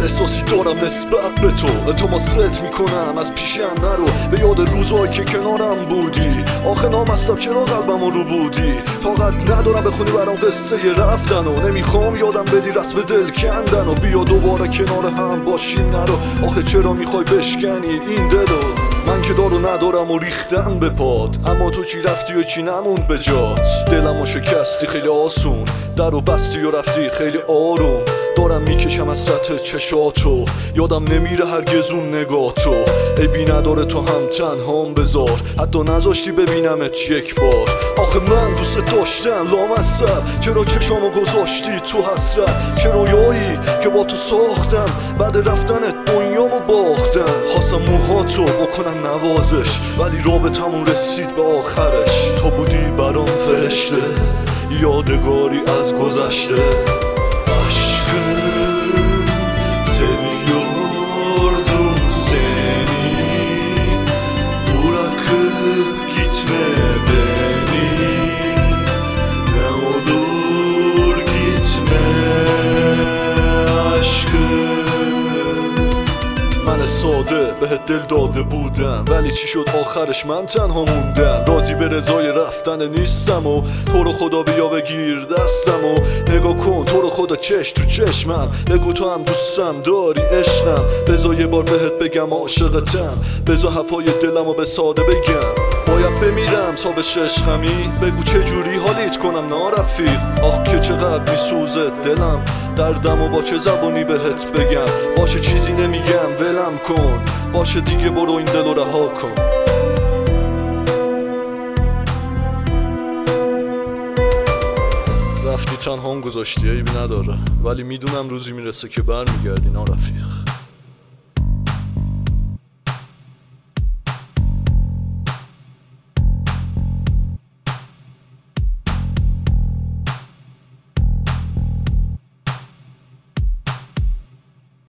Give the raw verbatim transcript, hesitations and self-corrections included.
احساسی دارم نسبت به تو، التماست میکنم از پیشم نرو، به یاد روزایی که کنارم بودی. آخه نامستم چرا قلبم رو بودی، طاقت ندارم بخونی برام قصه رفتن و نمیخوام یادم بدی رسم دل کندن و بیا دوباره کنار هم باشیم نرو. آخه چرا میخوای بشکنی این دلو؟ من که دارو ندارم و ریختم به پاد، اما تو چی رفتی و چی نموند به جات. دلم و شکستی خیلی آسون، در و بستی و رفتی خیلی آروم. دارم میکشم از سطح چشاتو، یادم نمیره هرگز اون نگاه تو. عیبی نداره تو هم تنهام بذار، حتی نذاشتی ببینمت یک بار. آخه من دوست داشتم لامصب، چرا چشامو گذاشتی تو حسرت؟ چه رویایی که با تو ساختم، بعد رفتنت دنیامو باختم. خواستم موهاتو بکنم نوازش، ولی رابطمون رسید به آخرش. تو بودی برام فرشته، یادگاری از gozashte. Aşkım seviyordum seni, bırakıp gitme beni, ne olur gitme aşkım. من ساده بهت دل داده بودم، ولی چی شد آخرش من تنها موندم. راضی به رضای رفتن نیستم و تو رو خدا بیا بگیر دستم و نگاه کن تو رو خدا چشم تو چشمم. بگو تو هم دوستم داری عشقم، بذار یه بار بهت بگم عاشقتم، بذار حرفای دلم و به ساده بگم. باید بمیرم تا بشه عشقمی، بگو چه جوری حالیت کنم نارفیق. آخ که چقدر میسوزه دلم، دردم و با چه زبونی بهت بگم. باشه چیزی نمیگم ولم کن، باشه دیگه برو این دل رو رها کن. رفتی تنهام گذاشتی عیبی نداره، ولی میدونم روزی میرسه که برمیگردی نارفیق.